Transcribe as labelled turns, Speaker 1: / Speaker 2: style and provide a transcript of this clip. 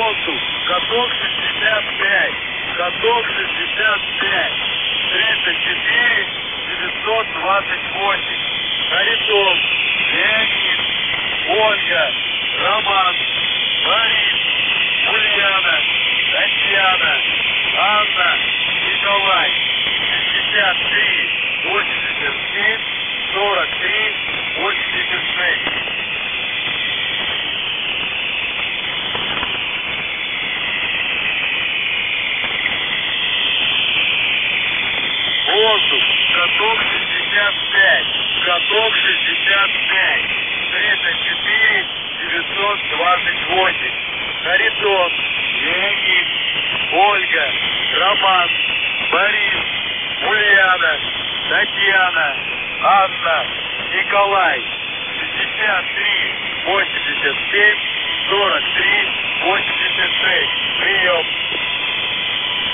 Speaker 1: Воздух, каток 65, каток 65, 34 928. Харитон, Леонид, Ольга, Роман, Борис, Ульяна, Татьяна, Анна, Николай. 63 87 43 86. Воздух, каток 65, каток 65, 34 928. Харитон, Леонид, Ольга, Роман, Борис, Ульяна, Татьяна, Анна, Николай. 63 87 43